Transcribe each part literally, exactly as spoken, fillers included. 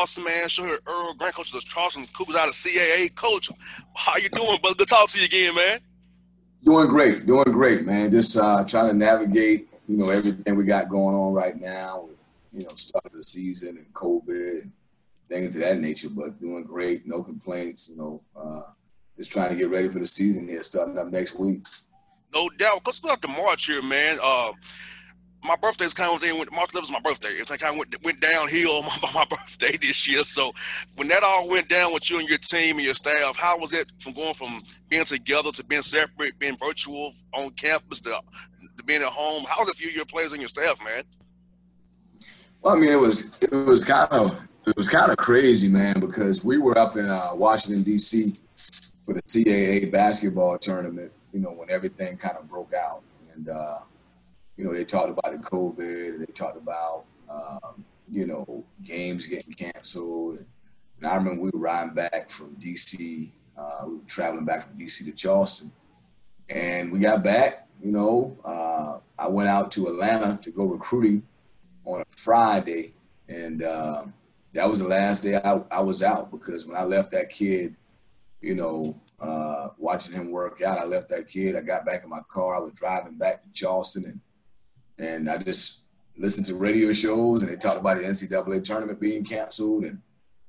Charleston, man. Sure, heard Earl Grant, coach of the Charleston Cougars out of C A A. Coach, how you doing, brother? Good to talk to you again, man. Doing great, doing great, man. Just uh, trying to navigate, you know, everything we got going on right now with, you know, start of the season and COVID and things of that nature. But doing great, no complaints. You know, uh, just trying to get ready for the season here, starting up next week. No doubt. Let's go out to March here, man. Uh, my birthday's kind of thing. March eleventh is my birthday. It's like kind of went, went downhill on my, my birthday this year. So when that all went down with you and your team and your staff, how was it from going from being together to being separate, being virtual on campus to, to being at home? How was it for you, your players, and your staff, man? Well, I mean, it was it was kind of it was kind of crazy, man, because we were up in uh, Washington D C for the C A A basketball tournament. You know, when everything kind of broke out, and uh, you know, they talked about the COVID, and they talked about, um, you know, games getting canceled. And I remember we were riding back from D C, uh, we were traveling back from D C to Charleston. And we got back, you know, uh, I went out to Atlanta to go recruiting on a Friday. And uh, that was the last day I, I was out, because when I left that kid, you know, uh, watching him work out, I left that kid, I got back in my car, I was driving back to Charleston, and And I just listened to radio shows, and they talked about the N C double A tournament being canceled, and,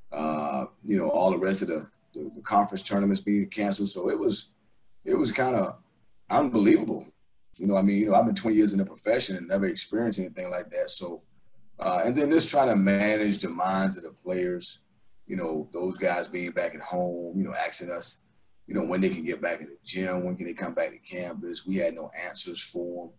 uh, you know, all the rest of the, the, the conference tournaments being canceled. So it was, it was kind of unbelievable. You know, I mean, you know, I've been twenty years in the profession and never experienced anything like that. So, uh, and then just trying to manage the minds of the players, you know, those guys being back at home, you know, asking us, you know, when they can get back in the gym, when can they come back to campus. We had no answers for them.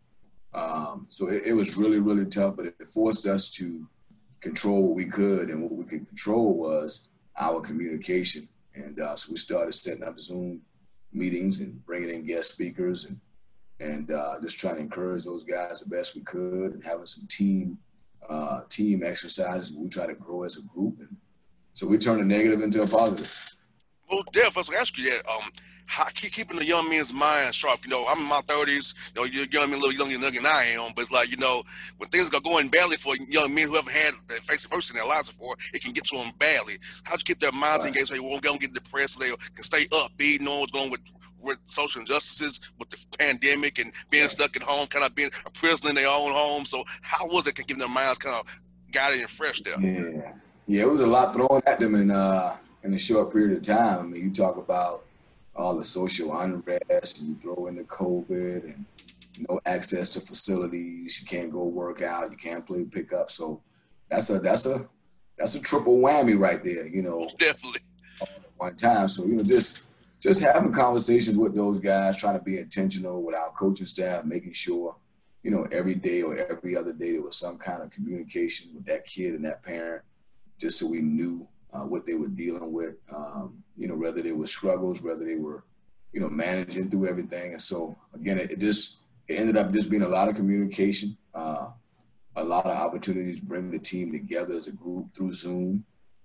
Um, so it, it was really, really tough, but it forced us to control what we could, and what we could control was our communication. And uh, so we started setting up Zoom meetings and bringing in guest speakers, and and uh, just trying to encourage those guys the best we could, and having some team uh, team exercises. We try to grow as a group, and so we turned a negative into a positive. Well, Def, I was going to ask you that. Um, how, keep keeping the young men's mind sharp. You know, I'm in my thirties. You know, you're young men, a little younger than I am. But it's like, you know, when things are going badly for young men who haven't had face to face in their lives before, it can get to them badly. How'd you keep their minds Right. engaged so they won't get depressed, so they can stay upbeat, knowing what's going on with, with social injustices, with the pandemic, and being Right. stuck at home, kind of being a prisoner in their own home. So how was it keeping their minds kind of guided and fresh there? Yeah, yeah, it was a lot thrown at them in uh in a short period of time. I mean, you talk about all the social unrest, and you throw in the COVID, and no access to facilities. You can't go work out. You can't play pickup. So that's a that's a that's a triple whammy right there. You know, Definitely. all at one time. So you know, just just having conversations with those guys, trying to be intentional with our coaching staff, making sure, you know, every day or every other day there was some kind of communication with that kid and that parent, just so we knew uh, what they were dealing with, um, you know, whether they were struggles, whether they were, you know, managing through everything. And so, again, it, it just it ended up just being a lot of communication, uh, a lot of opportunities to bring the team together as a group through Zoom.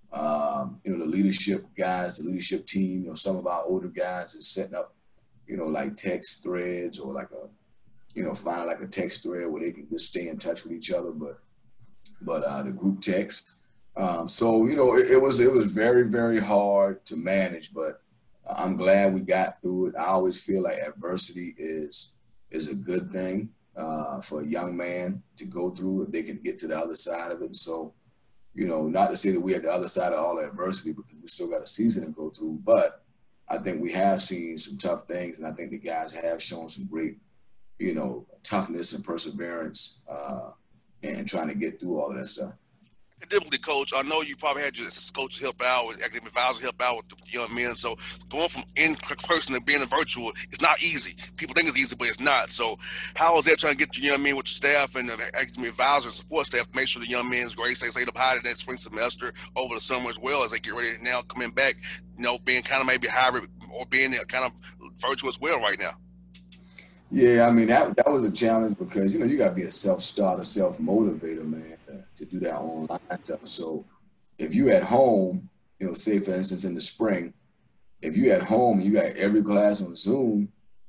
Um, you know, the leadership guys, the leadership team, you know, some of our older guys is setting up, you know, like text threads, or like a, you know, find like a text thread where they can just stay in touch with each other, but but uh, the group text. Um, so, you know, it, it was it was very, very hard to manage, but I'm glad we got through it. I always feel like adversity is is a good thing uh, for a young man to go through if they can get to the other side of it. So, you know, not to say that we're at the other side of all the adversity, because we still got a season to go through, but I think we have seen some tough things, and I think the guys have shown some great, you know, toughness and perseverance uh, and trying to get through all of that stuff. Typically, Coach, I know you probably had your coaches help out, with academic advisors help out with the young men. So going from in person to being a virtual, it's not easy. People think it's easy, but it's not. So how is that trying to get the young men with your staff and the academic advisors and support staff to make sure the young men's grades stay up high in that spring semester over the summer, as well as they get ready now coming back, you know, being kind of maybe hybrid or being kind of virtual as well right now? Yeah, I mean, that that was a challenge, because, you know, you got to be a self-starter, self-motivator, man, to, to do that online stuff. So if you at home, you know, say, for instance, in the spring, if you at home, you got every class on Zoom,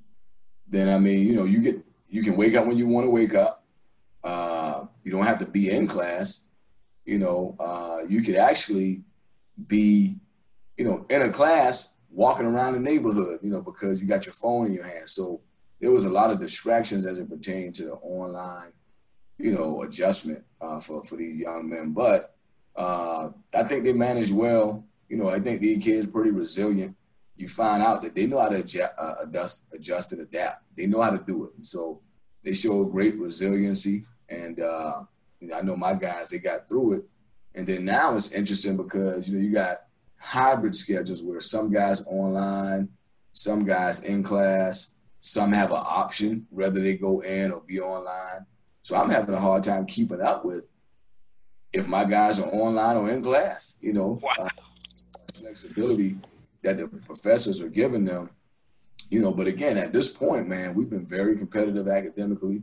then, I mean, you know, you get you can wake up when you want to wake up. Uh, you don't have to be in class. you know, uh, you could actually be, you know, in a class walking around the neighborhood, you know, because you got your phone in your hand. So there was a lot of distractions as it pertained to the online, you know, adjustment uh, for, for these young men. But uh, I think they managed well. You know, I think these kids pretty resilient. You find out that they know how to adjust, uh, adjust, adjust and adapt. They know how to do it. And so they show great resiliency. And, uh, you know, I know my guys, they got through it. And then now it's interesting because, you know, you got hybrid schedules where some guys online, some guys in class, some have an option whether they go in or be online. So I'm having a hard time keeping up with if my guys are online or in class, you know, Wow. uh, flexibility that the professors are giving them, you know. But again, at this point, man, we've been very competitive academically.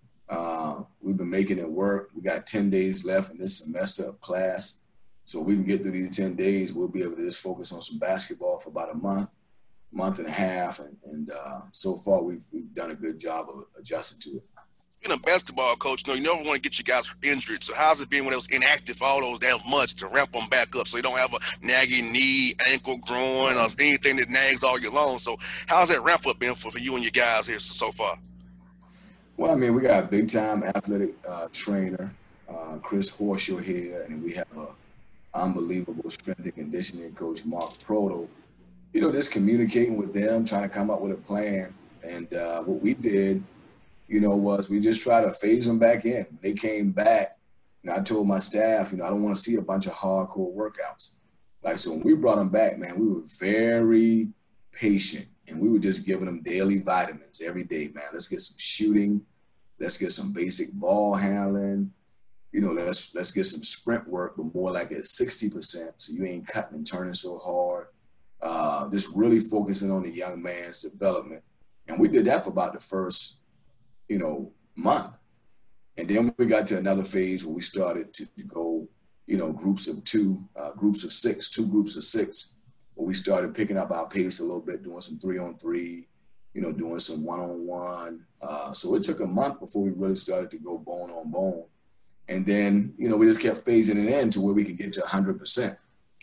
Uh, we've been making it work. We got ten days left in this semester of class. So we can get through these ten days. We'll be able to just focus on some basketball for about a month, month and a half. And, and uh, so far, we've, we've done a good job of adjusting to it. Being a basketball coach, you know, you never want to get you guys injured. So how's it been when it was inactive all those damn months to ramp them back up so you don't have a nagging knee, ankle, groin, or anything that nags all year long? So how's that ramp up been for, for you and your guys here so, so far? Well, I mean, we got a big-time athletic uh, trainer, uh, Chris Horshaw here, and we have a unbelievable strength and conditioning coach, Mark Proto. You know, just communicating with them, trying to come up with a plan. And uh, what we did, you know, was we just tried to phase them back in. They came back, and I told my staff, you know, I don't want to see a bunch of hardcore workouts. Like, so when we brought them back, man, we were very patient, and we were just giving them daily vitamins every day, man. Let's get some shooting. Let's get some basic ball handling. You know, let's let's get some sprint work, but more like at sixty percent, so you ain't cutting and turning so hard. Uh, just really focusing on the young man's development. And we did that for about the first, you know, month. And then we got to another phase where we started to go, you know, groups of two, uh, groups of six, two groups of six, where we started picking up our pace a little bit, doing some three on three, you know, doing some one-on-one. Uh, so it took a month before we really started to go bone on bone. And then, you know, we just kept phasing it in to where we could get to one hundred percent.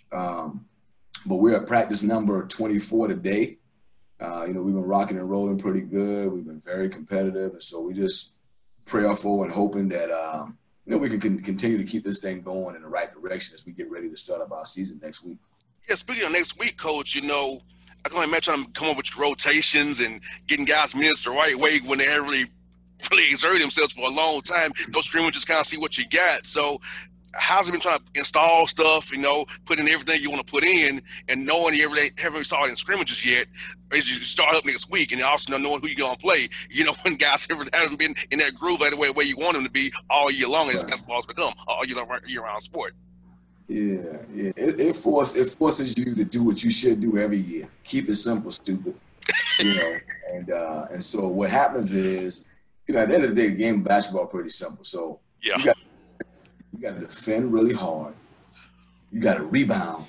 Um, but we're at practice number twenty-four today. Uh, you know, we've been rocking and rolling pretty good. We've been very competitive. And so we just prayerful and hoping that, um, you know, we can con- continue to keep this thing going in the right direction as we get ready to start up our season next week. Yeah, speaking of next week, Coach, you know, I can imagine them come up with your rotations and getting guys minutes the right way when they haven't really, really exerted themselves for a long time. Those scrimmages kind of see what you got. So how's it been trying to install stuff, you know, put in everything you want to put in and knowing you haven't, haven't saw it in scrimmages yet as you start up next week and also knowing who you're going to play, you know, when guys haven't been in that groove the way, way you want them to be all year long as Right. basketball's become all year, year-round sport. Yeah, yeah. It, it, force, it forces you to do what you should do every year. Keep it simple, stupid. You know, and uh, and so what happens is, you know, at the end of the day, the game of basketball is pretty simple. So yeah. you got you got to defend really hard. You got to rebound,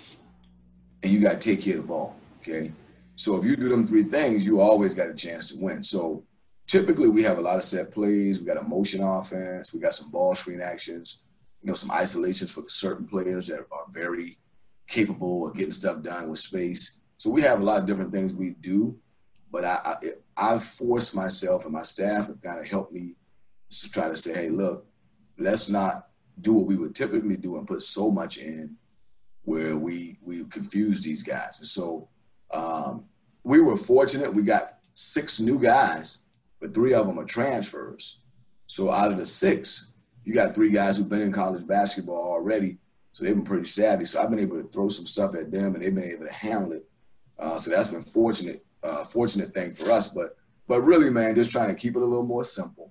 and you got to take care of the ball. Okay, so if you do them three things, you always got a chance to win. So typically, we have a lot of set plays. We got a motion offense. We got some ball screen actions. You know, some isolations for certain players that are very capable of getting stuff done with space. So we have a lot of different things we do, but I, I I've forced myself and my staff have kind of helped me to try to say, hey, look, let's not do what we would typically do and put so much in where we we confuse these guys. And so um, we were fortunate. We got six new guys, but three of them are transfers. So out of the six, you got three guys who've been in college basketball already, so they've been pretty savvy. So I've been able to throw some stuff at them, and they've been able to handle it. Uh, so that's been fortunate, uh, fortunate thing for us. But but really, man, just trying to keep it a little more simple.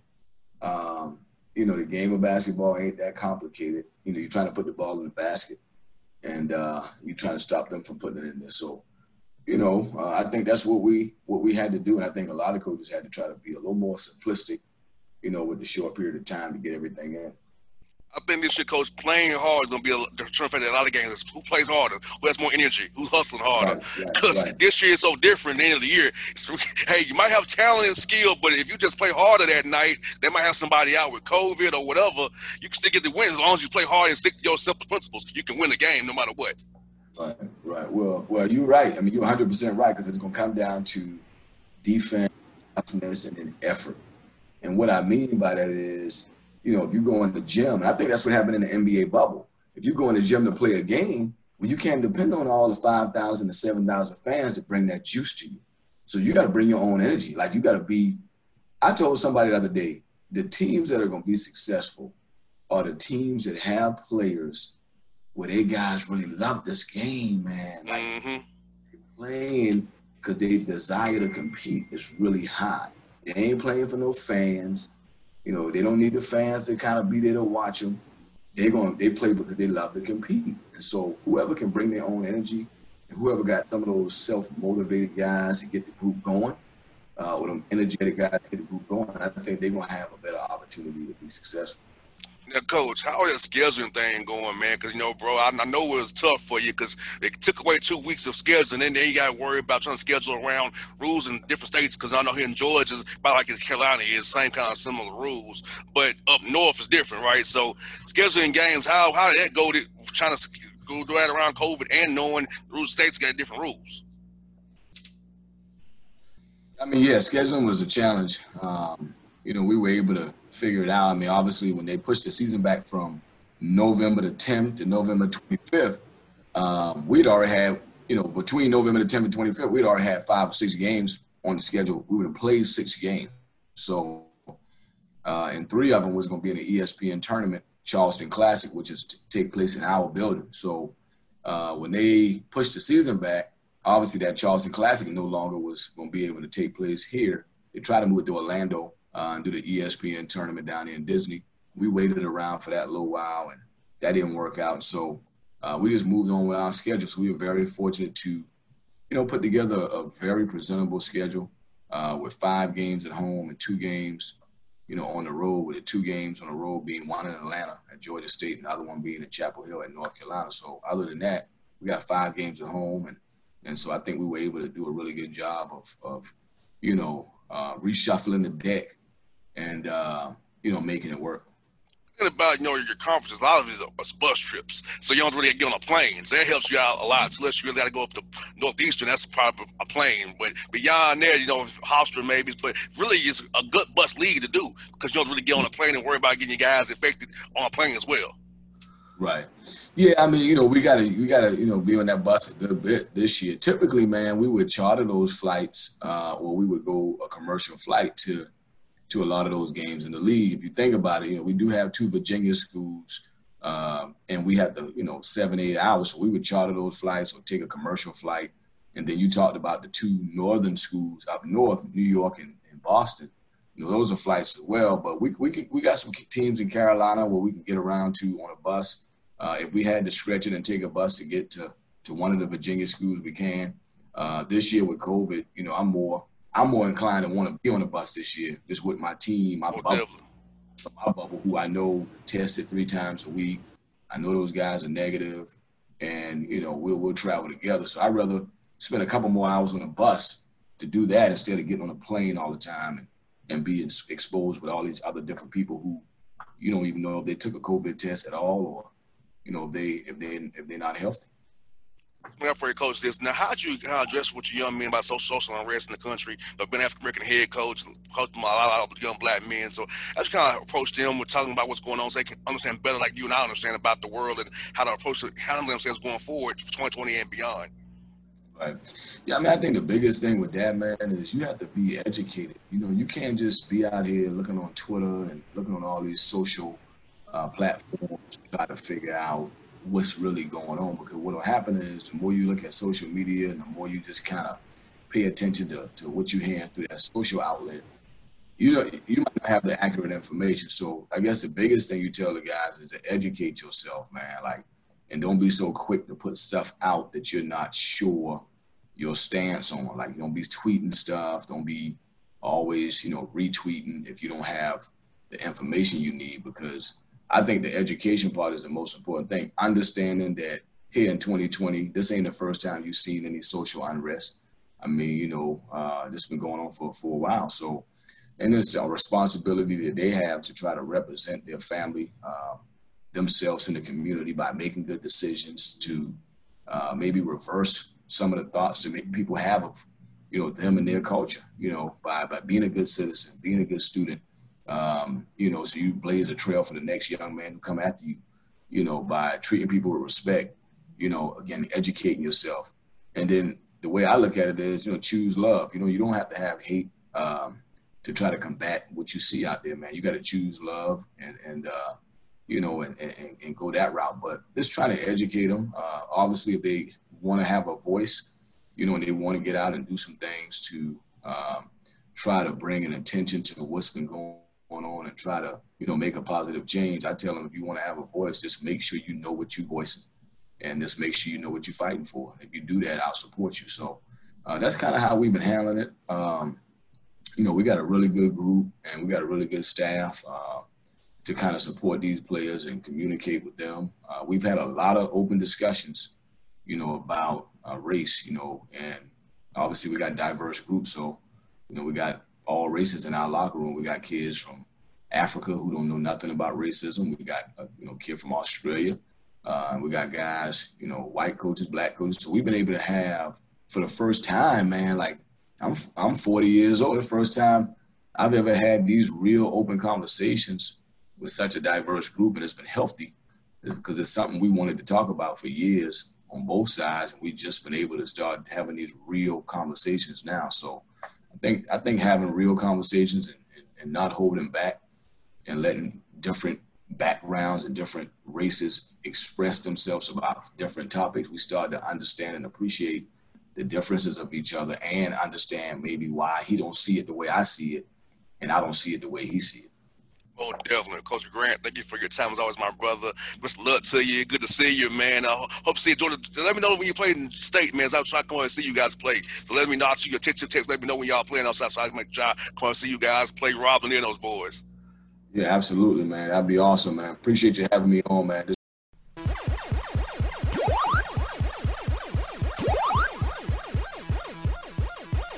Um, you know, the game of basketball ain't that complicated. You know, you're trying to put the ball in the basket, and uh, you're trying to stop them from putting it in there. So, you know, uh, I think that's what we what we had to do, and I think a lot of coaches had to try to be a little more simplistic, you know, with the short period of time to get everything in. I think this year, coach, playing hard is going to be a determinant factor in a lot of games. Who plays harder? Who has more energy? Who's hustling harder? Right, right, Because right. this year is so different. At the end of the year, it's, hey, you might have talent and skill, but if you just play harder that night, they might have somebody out with COVID or whatever. You can still get the win as long as you play hard and stick to your simple principles. You can win the game no matter what. Right, right. Well, well, you're right. I mean, you're one hundred percent right because it's going to come down to defense, toughness, and then effort. And what I mean by that is, you know, if you go in the gym, and I think that's what happened in the N B A bubble. If you go in the gym to play a game, well, you can't depend on all the five thousand to seven thousand fans to bring that juice to you. So you got to bring your own energy. Like you got to be, I told somebody the other day, the teams that are going to be successful are the teams that have players where they guys really love this game, man. Like Mm-hmm. playing because they desire to compete is really high. They ain't playing for no fans. You know, they don't need the fans to kind of be there to watch them. They're going, they play because they love to compete. And so whoever can bring their own energy, and whoever got some of those self-motivated guys to get the group going, uh, or them energetic guys to get the group going, I think they're going to have a better opportunity to be successful. Now, Coach, how is that scheduling thing going, man? Because, you know, bro, I, I know it was tough for you because they took away two weeks of scheduling, and then you got to worry about trying to schedule around rules in different states because I know here in Georgia, it's about like in Carolina, is same kind of similar rules. But up north is different, right? So scheduling games, how how did that go to trying to go do that around COVID and knowing the rules states got different rules? I mean, yeah, scheduling was a challenge. Um, you know, we were able to figure it out. I mean, obviously, when they pushed the season back from November the tenth to November twenty-fifth, um, we'd already had, you know, between November the tenth and twenty-fifth, we'd already had five or six games on the schedule. We would have played six games. So, uh, and three of them was going to be in the E S P N tournament, Charleston Classic, which is to take place in our building. So, uh, when they pushed the season back, obviously that Charleston Classic no longer was going to be able to take place here. They tried to move it to Orlando uh, and do the E S P N tournament down there in Disney. We waited around for that a little while, and that didn't work out. So uh, we just moved on with our schedule. So we were very fortunate to, you know, put together a very presentable schedule uh, with five games at home and two games, you know, on the road, with the two games on the road being one in Atlanta at Georgia State and the other one being in Chapel Hill at North Carolina. So other than that, we got five games at home, and And so I think we were able to do a really good job of, of you know, uh, reshuffling the deck and, uh, you know, making it work. Thinking about, you know, your conferences, a lot of these are bus trips. So you don't really get on a plane. So that helps you out a lot. So unless you really got to go up to Northeastern, that's probably a plane. But beyond there, you know, Hofstra maybe, but really it's a good bus league to do because you don't really get on a plane and worry about getting your guys infected on a plane as well. Right. Yeah, I mean, you know, we gotta we gotta, you know, be on that bus a good bit this year. Typically, man, we would charter those flights, uh, or we would go a commercial flight to to a lot of those games in the league. If you think about it, you know, we do have two Virginia schools, um, and we have the, you know, seven, eight hours. So we would charter those flights or take a commercial flight. And then you talked about the two northern schools up north, New York and, and Boston. You know, those are flights as well. But we we can, we got some teams in Carolina where we can get around to on a bus. Uh, if we had to stretch it and take a bus to get to, to one of the Virginia schools, we can. Uh, this year with COVID, you know, I'm more I'm more inclined to want to be on a bus this year, just with my team, my, Oh, bubble, my bubble, who I know tested three times a week. I know those guys are negative, and, you know, we'll, we'll travel together. So I'd rather spend a couple more hours on a bus to do that instead of getting on a plane all the time and, and being exposed with all these other different people who you don't even know if they took a COVID test at all, or you know, they if they if they're not healthy. I'm for your coach this. Now, how'd you kind of address with your young men about social, social unrest in the country? I've been African American head coach, coached a lot of young black men. So I just kind of approached them with talking about what's going on so they can understand better, like you and I understand about the world and how to approach it, handle themselves going forward for twenty twenty and beyond. Right. Yeah, I mean, I think the biggest thing with that, man, is you have to be educated. You know, you can't just be out here looking on Twitter and looking on all these social uh, platforms to try to figure out what's really going on, because what will happen is the more you look at social media and the more you just kind of pay attention to, to what you're hearing through that social outlet, you know, you might not have the accurate information. So I guess the biggest thing you tell the guys is to educate yourself, man. Like, and don't be so quick to put stuff out that you're not sure your stance on. Like, don't be tweeting stuff. Don't be always, you know, retweeting if you don't have the information you need, because I think the education part is the most important thing. Understanding that here in twenty twenty, this ain't the first time you've seen any social unrest. I mean, you know, uh, this has been going on for, for a while. So, and it's a responsibility that they have to try to represent their family, uh, themselves in the community by making good decisions to uh, maybe reverse some of the thoughts to make people have of, you know, them and their culture, you know, by, by being a good citizen, being a good student, um, you know, so you blaze a trail for the next young man who come after you, you know, by treating people with respect, you know, again, educating yourself. And then the way I look at it is, you know, choose love. You know, you don't have to have hate um, to try to combat what you see out there, man. You got to choose love and, and uh, you know, and, and, and go that route. But just trying to educate them. Uh, obviously, if they want to have a voice, you know, and they want to get out and do some things to um, try to bring an attention to what's been going on and try to, you know, make a positive change. I tell them, if you want to have a voice, just make sure you know what you're voicing and just make sure you know what you're fighting for. If you do that, I'll support you. So uh, that's kind of how we've been handling it. Um, you know, we got a really good group and we got a really good staff uh, to kind of support these players and communicate with them. Uh, we've had a lot of open discussions, you know, about uh, race, you know, and obviously we got diverse groups. So, you know, we got all races in our locker room. We got kids from Africa who don't know nothing about racism. We got a, you know, kid from Australia. Uh, we got guys, you know, white coaches, black coaches. So we've been able to have, for the first time, man, like I'm I'm forty years old. The first time I've ever had these real open conversations with such a diverse group, and it's been healthy because it's something we wanted to talk about for years on both sides, and we've just been able to start having these real conversations now. So I think I think having real conversations and, and, and not holding back and letting different backgrounds and different races express themselves about different topics, we start to understand and appreciate the differences of each other and understand maybe why he don't see it the way I see it and I don't see it the way he see it. Oh, definitely. Coach Grant, thank you for your time. As always, my brother. Much luck to you. Good to see you, man. I hope to see you. Jordan, let me know when you play in state, man. So I'm trying to come over and see you guys play. So let me know. I'll see your text, text. Let me know when y'all playing outside so I can make a job. Come and see you guys play Robin and those boys. Yeah, absolutely, man. That'd be awesome, man. Appreciate you having me on, man.